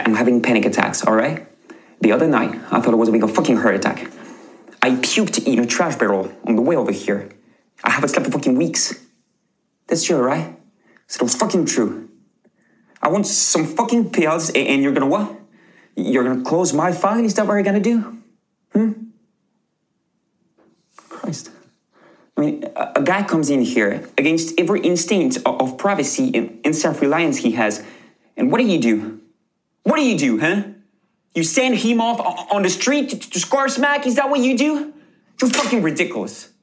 I'm having panic attacks, all right? The other night, I thought I was having a fucking heart attack. I puked in a trash barrel on the way over here. I haven't slept for fucking weeks. That's true, right? So it was fucking true. I want some fucking pills, and you're gonna what? You're gonna close my file? Is that what you're gonna do? Christ. I mean, a guy comes in here against every instinct of privacy and self-reliance he has. And what do? What do, huh? You send him off on the street to score smack? Is that what you do? You're fucking ridiculous.